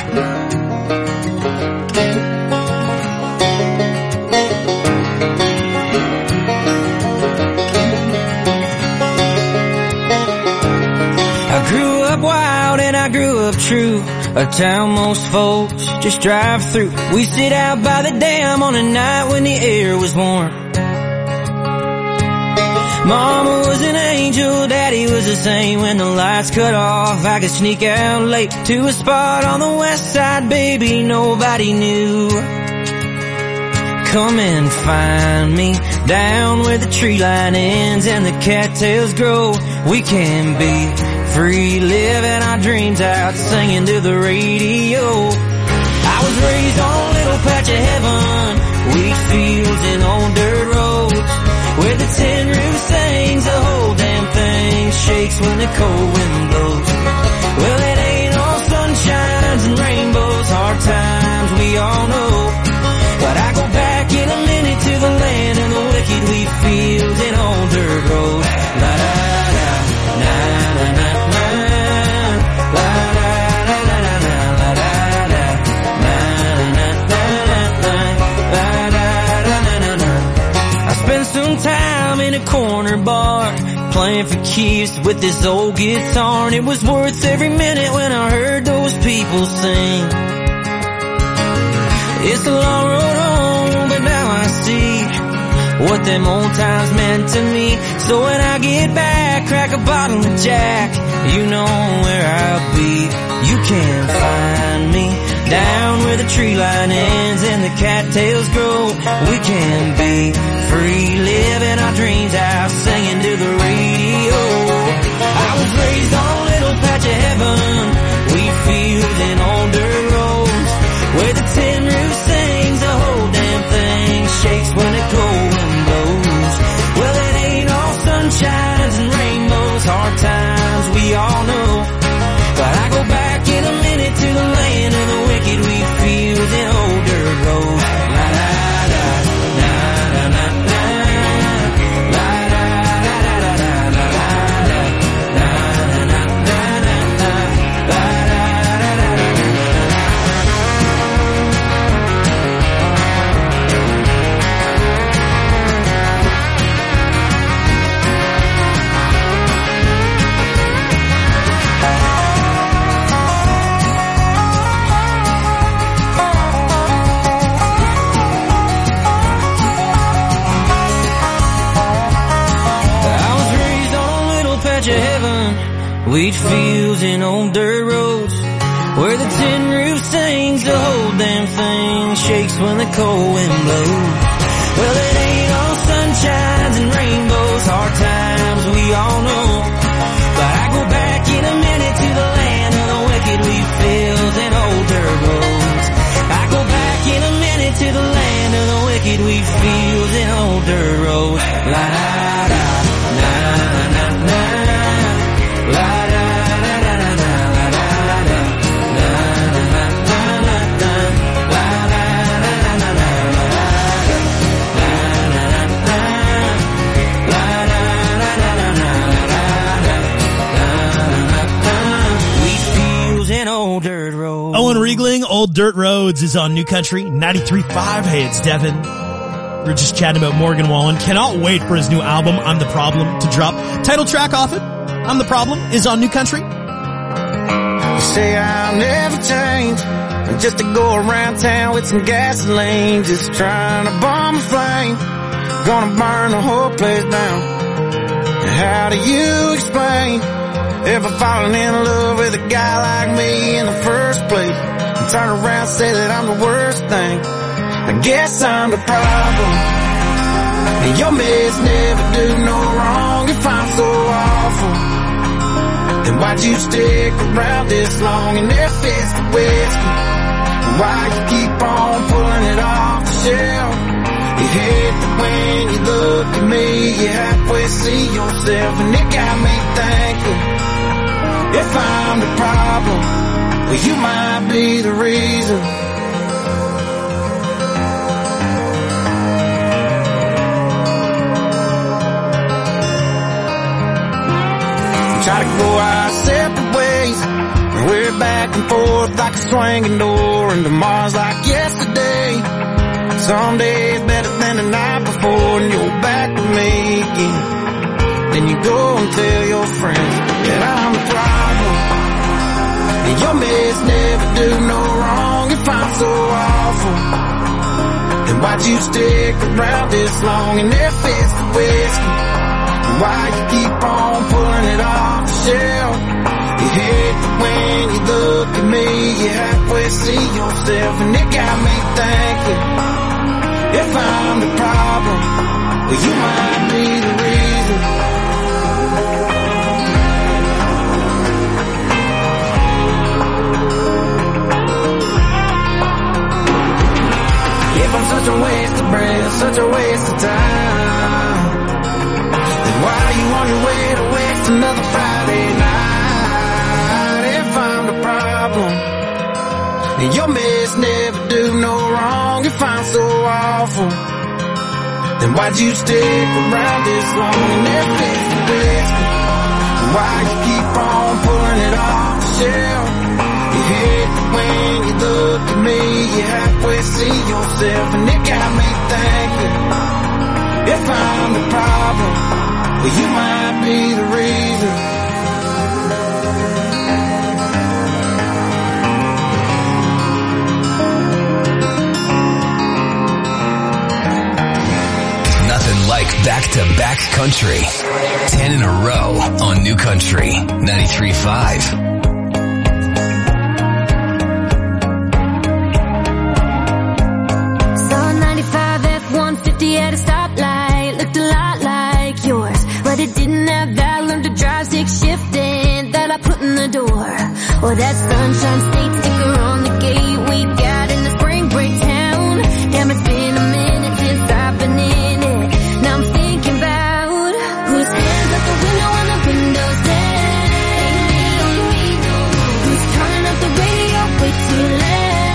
I grew up wild and I grew up true. A town most folks just drive through. We sit out by the dam on a night when the air was warm. Mama was an angel, Daddy was the same. When the lights cut off, I could sneak out late to a spot on the west side, baby, nobody knew. Come and find me down where the tree line ends and the cattails grow. We can be free, living our dreams out, singing to the radio. I was raised on a little patch of heaven, wheat fields and old dirt roads, where the tin roof sings, the whole damn thing shakes when the cold wind blows. Well, it ain't all sunshines and rainbows, hard times we all know. But I go back in a minute to the land of the wicked wheat fields and old dirt roads. La da da, na na na na, la da da da da da, la da da, na na na na, la da da da da. I spent some time in a corner bar playing for keeps with this old guitar, and it was worth every minute when I heard those people sing. It's a long road home, but now I see what them old times meant to me. So when I get back, crack a bottle of Jack, you know where I'll be. You can find me down where the tree line ends and the cattails grow. We can be free, living our dreams out, singing to the radio. I was raised on a little patch of heaven, wheat fields and old dirt roads, where the tin roof sings, the whole damn thing shakes when the cold wind blows. Well, it ain't all sunshines and rainbows, hard times we all know. But I go back in a minute to the land of the wicked wheat fields and old dirt roads. La da da, na na na na, la da da da da da, la da da, na na na na na, la da da da da. Of heaven, wheat fields and old dirt roads, where the tin roof sings, the whole damn thing shakes when the cold wind blows. Well, it ain't all sunshines and rainbows, hard times we all know. But I go back in a minute to the land of the wicked wheat fields and old dirt roads. I go back in a minute to the land of the wicked wheat fields and old dirt roads. La da da, na na na na. La da da da da da, la da da, na na na na na, la da da da da da, la da da, na na na, la da da da da da, la da da. Wheat fields and old dirt roads. Owen Riegling, Old Dirt Roads is on New Country ninety-three point five. Hey, it's Devin. We're just chatting about Morgan Wallen. Cannot wait for his new album, I'm the Problem, to drop. Title track off it, I'm the Problem, is on New Country. You say I'll never change, just to go around town with some gasoline, just trying to bomb a flame, gonna burn the whole place down. How do you explain ever falling in love with a guy like me in the first place, and turn around and say that I'm the worst thing? I guess I'm the problem, and your meds never do no wrong. If I'm so awful, then why'd you stick around this long? And if it's the whiskey, why you keep on pulling it off the shelf? You hate that when you look at me, you halfway see yourself, and it got me thinking, if I'm the problem, well, you might be the reason. try to go our separate ways. We're back and forth like a swinging door, and tomorrow's like yesterday. Some days better than the night before, and you're back with me again. Then you go and tell your friends that I'm the problem. And your mess never do no wrong if I'm so awful. Then why'd you stick around this long and if it's the whiskey? And why you keep on pulling it off the shelf? You hate it when you look at me, you halfway see yourself, and it got me thinking, if I'm the problem, well you might be the reason. If I'm such a waste of breath, such a waste of time, then why are you on your way to waste another Friday night? If I'm the problem, then your mess never do no wrong. If I'm so awful, then why'd you stick around this long? And if it's the whiskey, then why you keep on pulling it off the shelf? You hate it when you look at me, you halfway see yourself, and it got me thinking, if I'm the problem, well you might be the reason. Nothing like back-to-back country. Ten in a row on New Country ninety-three point five. At a stoplight, looked a lot like yours, but it didn't have that learn to drive stick shifting that I put in the door, or that sunshine state sticker on the gate we got in the spring break town. Damn, it's been a minute since I've been in it. Now I'm thinking about whose hands out the window and the windows down, who's turning up the radio way too loud.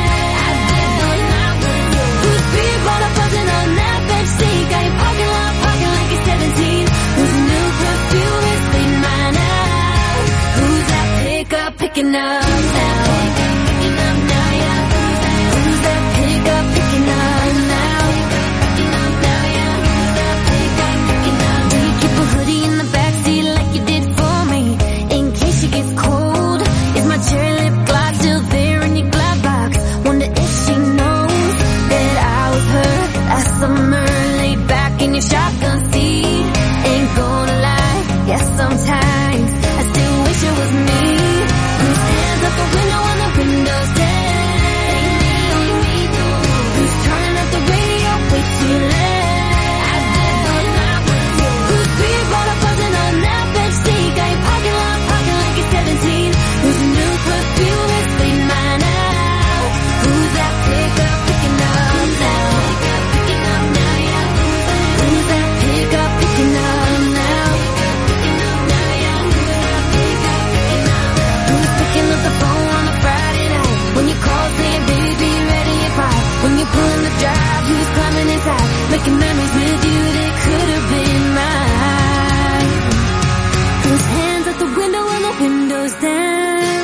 Picking up now, picking up now, yeah. Who's that pick up, picking up now? Picking up now, yeah. Who's that pick up, picking up? Do you keep a hoodie in the backseat like you did for me, in case it gets cold? Is my cherry lip gloss still there in your glove box? Wonder if she knows that I was her last summer, laid back in your shotgun seat. Ain't gonna lie, yes sometimes I still wish it was me. Out the window and the windows down, who's turning up the radio way too loud? Whose beer bottle buzzing on that bench seat? Got your parking lot parking like you're seventeen. Whose new perfume is fading mine out? Who's that pickup picking up now? Picking up now, yeah. Who's that pickup picking up now? Picking up now, yeah. Who's that pickup picking up? Who's picking up the phone on a Friday night when you call saying baby ready at five? When you're pulling the drive, who's climbing inside, making memories with you that could have been mine? Whose hands out the window and the windows down?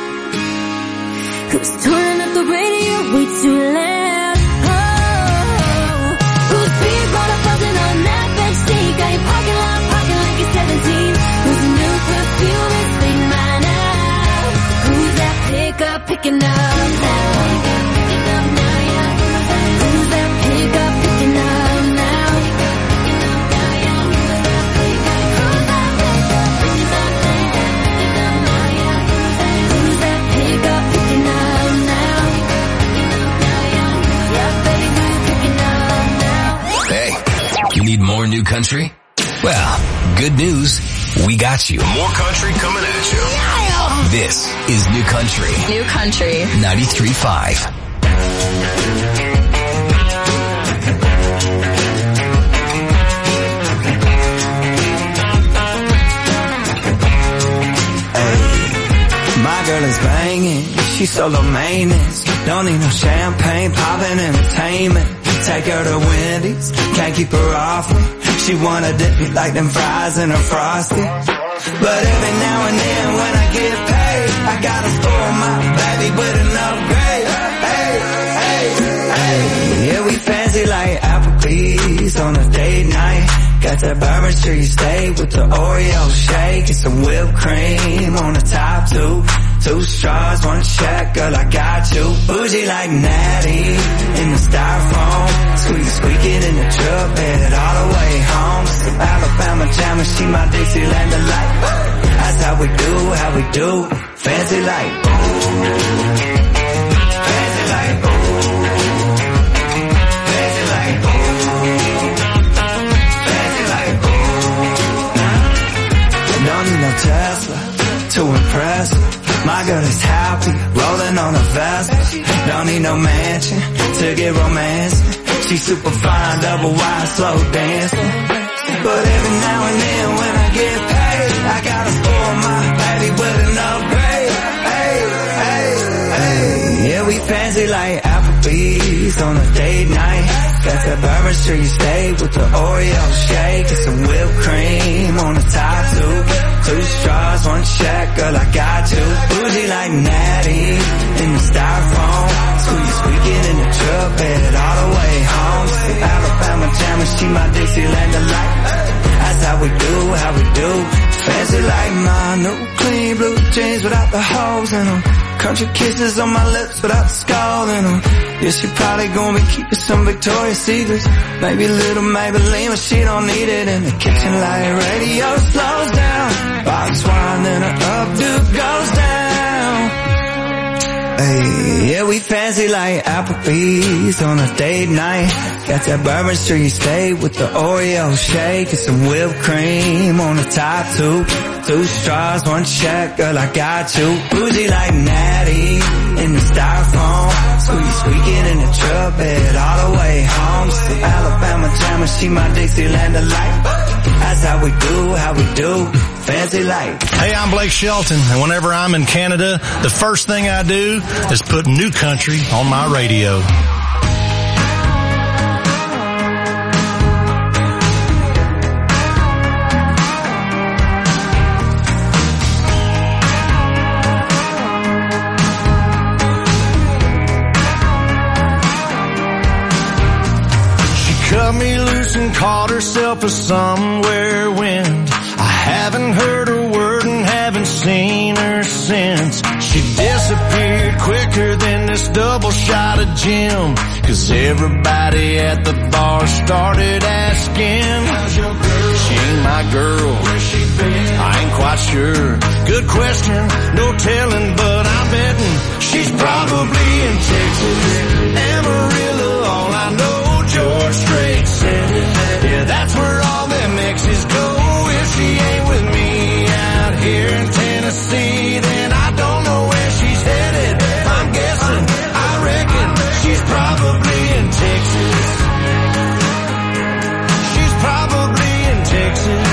Who's turning up the radio way too loud? Oh, whose beer bottle buzzing on that bench seat? Got your parking lot parking like you're seventeen. Whose new perfume is fading mine out? Who's that pick up picking up now? Picking up now, yeah. Who's that pick up picking up now? Picking up now, yeah. Who's that pick up? Who's that pick up picking up now? Who's that pick up picking up now? Picking up now, yeah. Yeah, baby, picking up now. Hey, you need more New Country? Well, good news. We got you. More country coming at you. This is New Country. New Country. ninety-three point five. Hey, my girl is banging. She's solo maintenance. Don't need no champagne, poppin' entertainment. Take her to Wendy's. Can't keep her off me. She wanna dip me like them fries in a Frosty. But every now and then when I get paid, I gotta spoil my baby with an upgrade. Hey, hey, hey. Yeah, we fancy like Applebee's on a date night. Got that Bourbon Street steak with the Oreo shake and some whipped cream on the top two. Two straws, one check, girl, I got you. Bougie like Natty in the styrofoam. Squeak, squeaking in the truck bed all the way home. Some Alabama jam and she my Dixieland delight. That's how we do, how we do. Fancy like, ooh. Fancy like, ooh. Fancy like, ooh. Fancy like, ooh. Don't need no Tesla to impress her. My girl is happy, rolling on a Vespa. Don't need no mansion to get romance. She's super fine, double wide, slow dancing. But every now and then when I get paid, I gotta spoil my baby with an upgrade. Hey, hey, hey. Yeah, we fancy like Applebee's on a date night. Got that Bourbon Street steak with the Oreo shake and some whipped cream on the top two. Two straws, one check, girl, I got you. Bougie like Natty in the styrofoam. Squeak, squeaking in the truck bed all the way home. Some Alabama jam and she my Dixieland delight. That's how we do, how we do. Fancy like my new clean blue jeans without the holes in them. Country kisses on my lips without the skull in them. Yeah, she probably gonna be keeping some Victoria's Secrets. Maybe a little Maybelline, but she don't need it. In the kitchen light radio slows down. Box wine, then her updo goes down. Hey, yeah, we fancy like Applebee's on a date night. Got that Bourbon Street steak with the Oreo shake and some whipped cream on the top two. Two straws, one check, girl, I got you. Bougie like Natty in the styrofoam. Squeak, squeaking in the truck bed all the way home. Some Alabama jam and she my Dixieland delight. That's how we do, how we do. Fancy like. Hey, I'm Blake Shelton, and whenever I'm in Canada, the first thing I do is put New Country on my radio. Cut me loose and caught herself a somewhere wind. I haven't heard a word and haven't seen her since. She disappeared quicker than this double shot of gin. Cause everybody at the bar started asking, how's your girl? She ain't my girl. Where's she been? I ain't quite sure. Good question, no telling, but I'm betting she's probably in Texas. Amarillo, all I know. George Strait said it. Yeah, that's where all them exes go. If she ain't with me out here in Tennessee, then I don't know where she's headed. I'm guessing, I reckon she's probably in Texas. She's probably in Texas.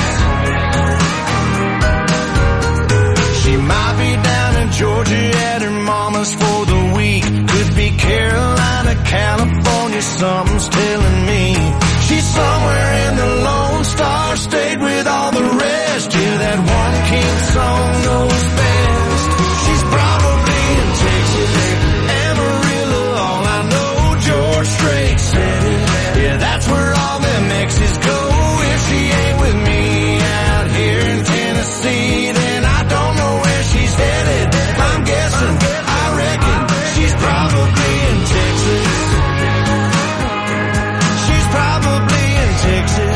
She might be down in Georgia at her mama's for the week. Could be Carolina, California, something's telling me. She's somewhere in the Lone Star State with all the rest. Yeah, that one king song knows best. She's probably in Texas. Amarillo, all I know, George Strait said it. Yeah, that's where all them exes go. If she ain't with me out here in Tennessee, then I don't know where she's headed. I'm guessing, I reckon she's probably in Texas. She's probably in Texas.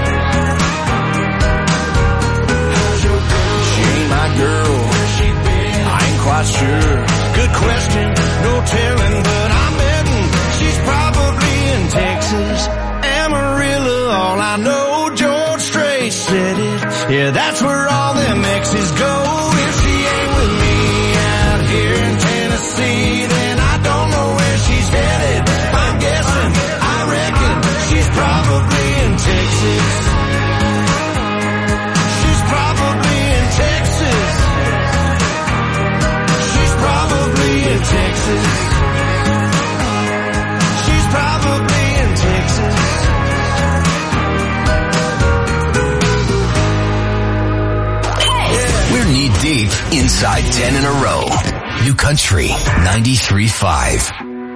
How's your girl? She ain't my girl. Where's she been? I ain't quite sure. Good question, no telling, but I'm betting she's probably in Texas. Amarillo, all I know, George Strait said it. Yeah, that's where all them exes go. If she ain't with me out here in Tennessee, then I don't know where she's headed. I'm guessing, I reckon she's probably in Texas. She's probably in Texas. She's probably in Texas. She's probably in Texas. Hey, inside ten in a row. New Country ninety-three point five.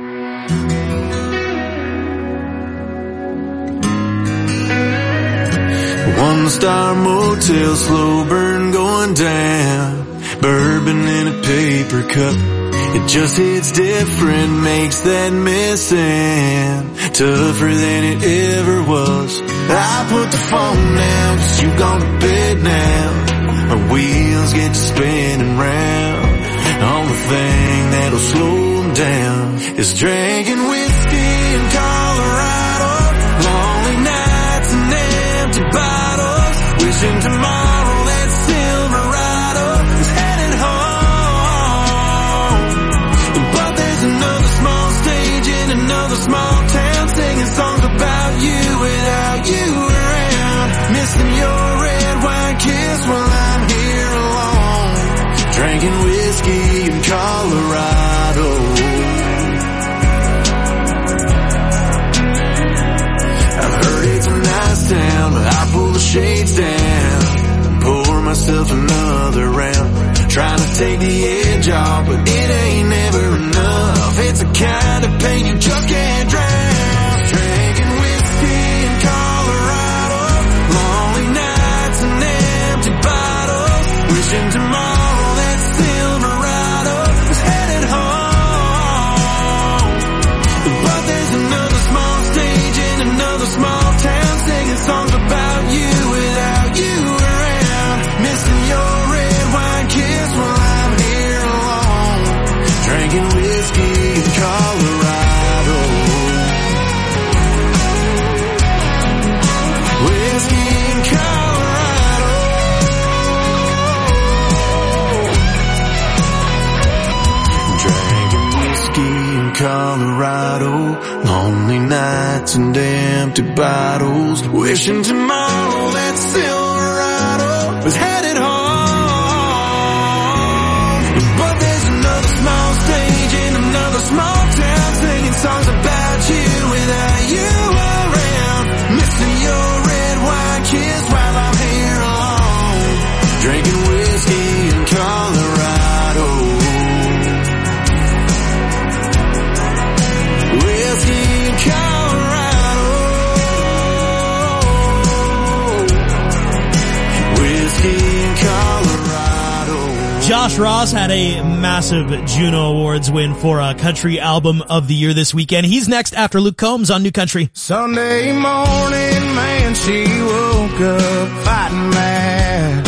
One star motel, slow burn going down. Bourbon in a paper cup. It just hits different, makes that missing tougher than it ever was. I put the phone down, cause you gone to bed now. My wheels get to spinning round. Only thing that'll slow them down is drinking whiskey in Colorado. Lonely nights and empty bottles. Wishing tomorrow that Silverado is headed home. But there's another small stage in another small town, singing songs about you without you around. Missing your red wine kiss while I'm here alone. Drinking whiskey in Colorado. I've heard it's a nice town, but I pull the shades down, pour myself another round. Trying to take the edge off, but it ain't never enough. It's a kind of pain you just can't drown. Drinking whiskey in Colorado. Lonely nights and empty bottles. Wishing tomorrow that Silverado was headed home. But there's another small stage in another small town, singing songs about you without you around. Missing your red wine kiss while I'm here alone. Drinking whiskey in Colorado. Whiskey in Colorado. Drinking whiskey in Colorado. Lonely nights and empty bottles. Wishing tomorrow that Silverado was headed home. But there's another small stage in another small town, singing songs about you without you around. Missing your red wine kiss while I'm here alone. Drinking whiskey in Colorado. Whiskey in Colorado. Whiskey in Colorado. Josh Ross had a massive Juno Awards win for a Country Album of the Year this weekend. He's next after Luke Combs on New Country. Sunday morning, man, she woke up fighting mad.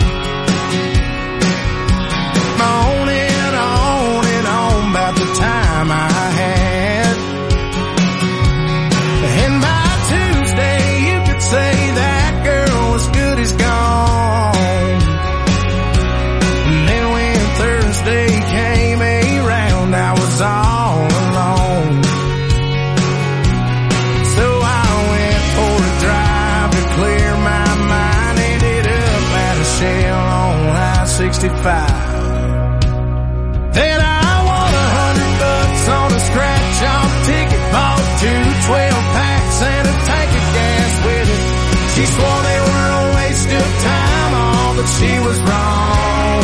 On and on and on about the time I had. And by Tuesday, you could say that girl was good as gone. And then when Thursday came around, I was all alone. So I went for a drive to clear my mind. Ended up at a Shell on I sixty-five. Then I won a hundred bucks on a scratch-off ticket. Bought two twelve packs and a tank of gas with it. She swore they were a waste of time, all but she was wrong.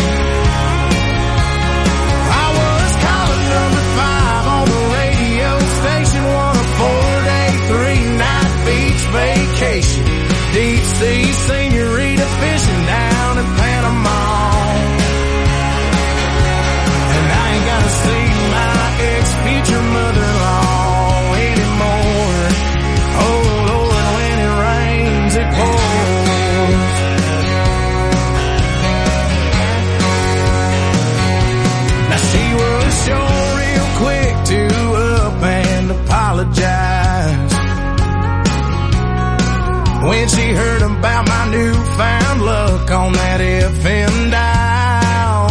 I was calling number five on the radio station, won a four-day, three-night beach vacation. Deep-sea senorita fishing down in Panama. And I ain't gotta see my ex-future mother-in-law anymore. Oh Lord, when it rains, it pours. Now she was sure real quick to up and apologize when she heard about my newfound luck on that F M dial.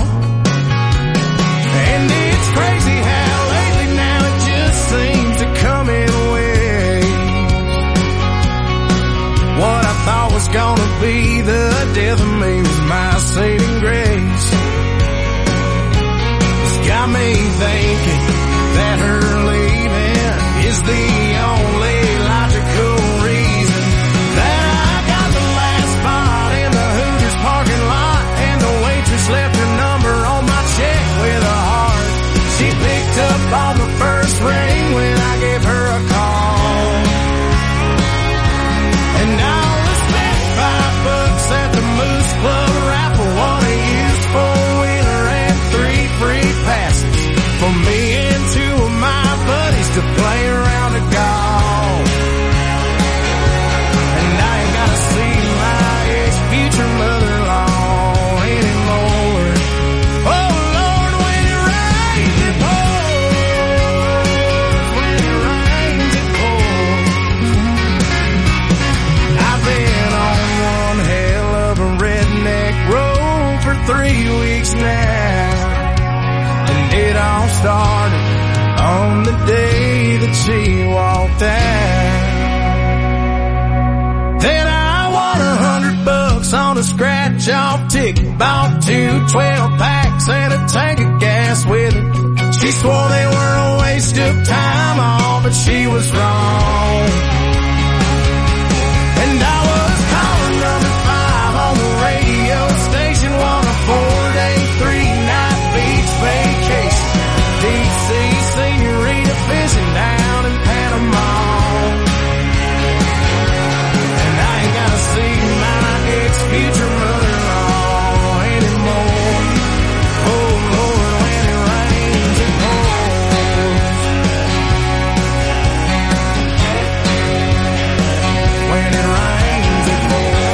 And it's crazy how lately now it just seems to come in waves. What I thought was gonna be the death of me was my saving grace. It's got me thinking that her leaving is the only logical reason that I got the last spot in the Hooters parking lot, and the wait on the first ring when I gave her a call. And I'll respect five bucks at the Moose Club raffle, one a used four-wheeler and three free passes for me and two of my buddies to play around the golf. And I ain't gotta see my ex-future mother-in-law anymore. Oh Lord, when it rains it pours, when it rains it pours. I've been on one hell of a redneck road for three weeks now, and it all started on the day that she walked out. Then I won a hundred bucks on a scratch-off ticket, bought two twelve packs and a tank of gas with it. She swore they were a waste of time, all but she was wrong. And I was calling number five on the radio station, won a four-day, three-night beach vacation, deep sea senorita fishing down in Panama. And I ain't gotta see my ex-future mother-in-law anymore. Oh Lord, when it rains it pours. When it rains it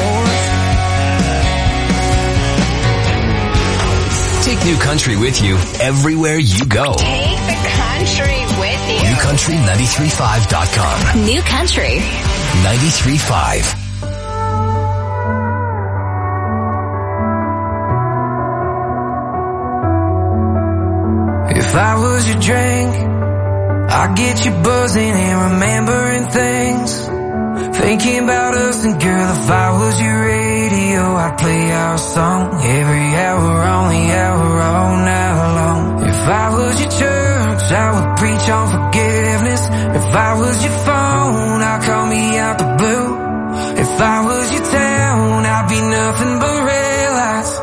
pours. Take New Country with you everywhere you go. Take the country with you. New Country ninety-three point five dot com. New Country ninety-three point five. If I was your drink, I'd get you buzzing and remembering things, thinking about us. And girl, if I was your radio, I'd play our song every hour on